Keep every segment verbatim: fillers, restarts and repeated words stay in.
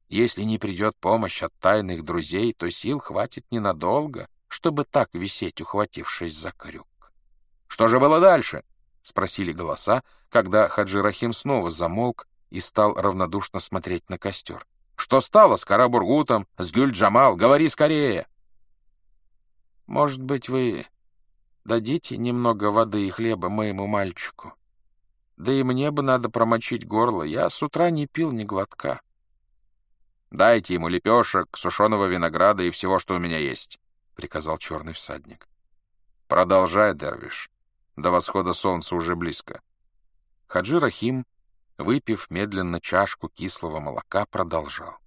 Если не придет помощь от тайных друзей, то сил хватит ненадолго, чтобы так висеть, ухватившись за крюк. «Что же было дальше?» — спросили голоса, когда Хаджи Рахим снова замолк и стал равнодушно смотреть на костер. «Что стало с Кара-Бургутом, с Гюль-Джамал? Говори скорее!» «Может быть, вы дадите немного воды и хлеба моему мальчику? Да и мне бы надо промочить горло. Я с утра не пил ни глотка». «Дайте ему лепешек, сушеного винограда и всего, что у меня есть», — приказал черный всадник. «Продолжай, дервиш. До восхода солнца уже близко». Хаджи Рахим, выпив медленно чашку кислого молока, продолжал.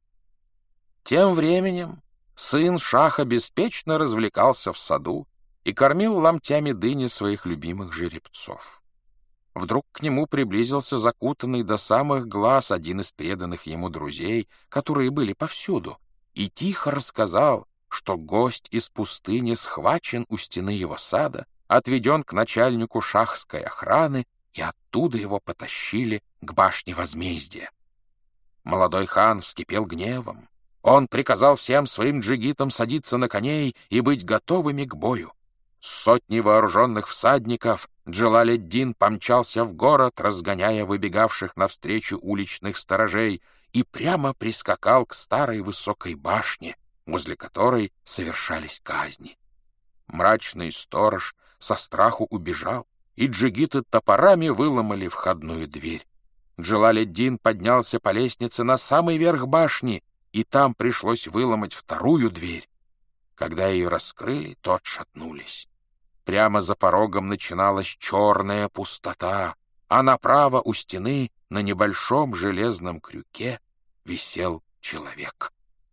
Тем временем сын шаха беспечно развлекался в саду и кормил ломтями дыни своих любимых жеребцов. Вдруг к нему приблизился закутанный до самых глаз один из преданных ему друзей, которые были повсюду, и тихо рассказал, что гость из пустыни схвачен у стены его сада, отведен к начальнику шахской охраны, и оттуда его потащили к башне возмездия. Молодой хан вскипел гневом. Он приказал всем своим джигитам садиться на коней и быть готовыми к бою. С сотней вооруженных всадников Джалаледдин помчался в город, разгоняя выбегавших навстречу уличных сторожей, и прямо прискакал к старой высокой башне, возле которой совершались казни. Мрачный сторож со страху убежал, и джигиты топорами выломали входную дверь. Джалаледдин поднялся по лестнице на самый верх башни, и там пришлось выломать вторую дверь. Когда ее раскрыли, то отшатнулись. Прямо за порогом начиналась черная пустота, а направо у стены на небольшом железном крюке висел человек.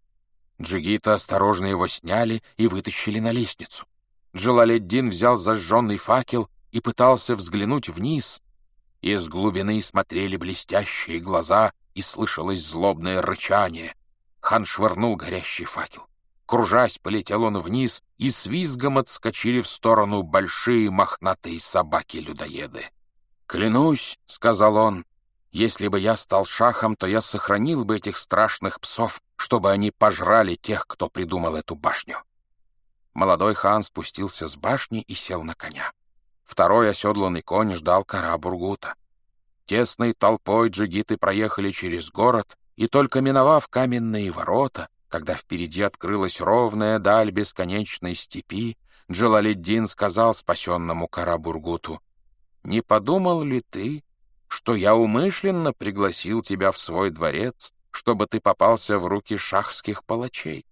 Джигиты осторожно его сняли и вытащили на лестницу. Джалаледдин взял зажженный факел и пытался взглянуть вниз. Из глубины смотрели блестящие глаза, и слышалось злобное рычание. Хан швырнул горящий факел. Кружась, полетел он вниз, и с визгом отскочили в сторону большие мохнатые собаки-людоеды. «Клянусь, — сказал он, — если бы я стал шахом, то я сохранил бы этих страшных псов, чтобы они пожрали тех, кто придумал эту башню». Молодой хан спустился с башни и сел на коня. Второй оседланный конь ждал Кара-Бургута. Тесной толпой джигиты проехали через город, и только миновав каменные ворота, когда впереди открылась ровная даль бесконечной степи, Джалаледдин сказал спасенному Кара-Бургуту: «Не подумал ли ты, что я умышленно пригласил тебя в свой дворец, чтобы ты попался в руки шахских палачей?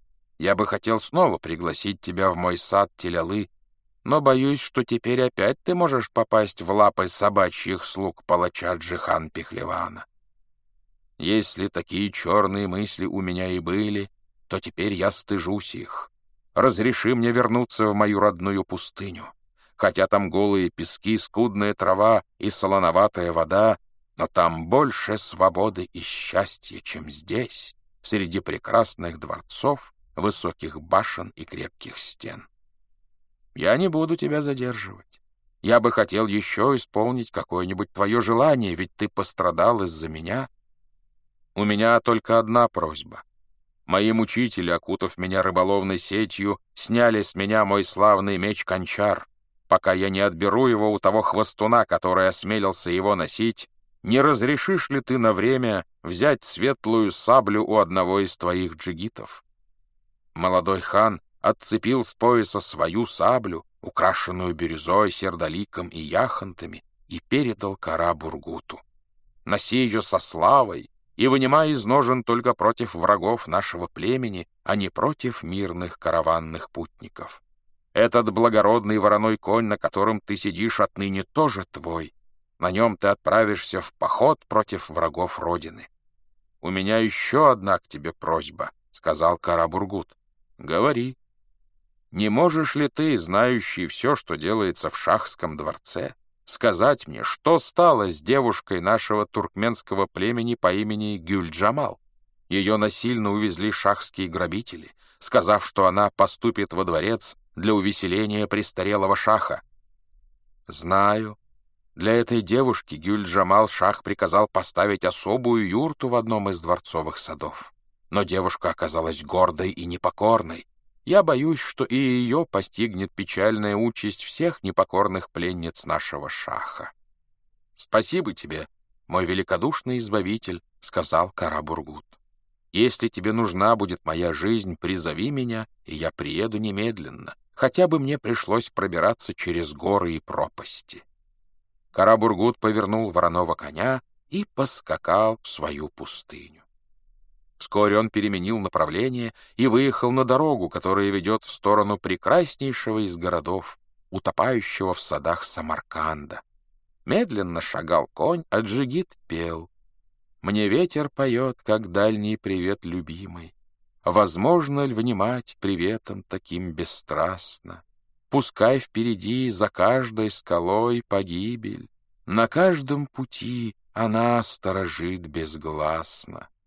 Я бы хотел снова пригласить тебя в мой сад Телялы, но боюсь, что теперь опять ты можешь попасть в лапы собачьих слуг палача Джихан-Пехлевана. Если такие черные мысли у меня и были, то теперь я стыжусь их. Разреши мне вернуться в мою родную пустыню. Хотя там голые пески, скудная трава и солоноватая вода, но там больше свободы и счастья, чем здесь, среди прекрасных дворцов, высоких башен и крепких стен. Я не буду тебя задерживать. Я бы хотел еще исполнить какое-нибудь твое желание, ведь ты пострадал из-за меня. У меня только одна просьба. Мои мучители, окутав меня рыболовной сетью, сняли с меня мой славный меч Кончар. Пока я не отберу его у того хвостуна, который осмелился его носить, не разрешишь ли ты на время взять светлую саблю у одного из твоих джигитов?» Молодой хан отцепил с пояса свою саблю, украшенную бирюзой, сердоликом и яхонтами, и передал Кара-Бургуту. «Носи ее со славой и вынимай из ножен только против врагов нашего племени, а не против мирных караванных путников. Этот благородный вороной конь, на котором ты сидишь, отныне тоже твой. На нем ты отправишься в поход против врагов Родины. У меня еще одна к тебе просьба», — сказал Кара-Бургут. «Говори. Не можешь ли ты, знающий все, что делается в шахском дворце, сказать мне, что стало с девушкой нашего туркменского племени по имени Гюль-Джамал? Ее насильно увезли шахские грабители, сказав, что она поступит во дворец для увеселения престарелого шаха». «Знаю. Для этой девушки Гюль-Джамал шах приказал поставить особую юрту в одном из дворцовых садов. Но девушка оказалась гордой и непокорной. Я боюсь, что и ее постигнет печальная участь всех непокорных пленниц нашего шаха. — Спасибо тебе, мой великодушный избавитель, — сказал Кара-Бургут. — Если тебе нужна будет моя жизнь, призови меня, и я приеду немедленно, хотя бы мне пришлось пробираться через горы и пропасти. Кара-Бургут повернул вороного коня и поскакал в свою пустыню. Вскоре он переменил направление и выехал на дорогу, которая ведет в сторону прекраснейшего из городов, утопающего в садах Самарканда. Медленно шагал конь, а джигит пел. «Мне ветер поет, как дальний привет любимый. Возможно ли внимать приветом таким бесстрастно? Пускай впереди за каждой скалой погибель, на каждом пути она сторожит безгласно.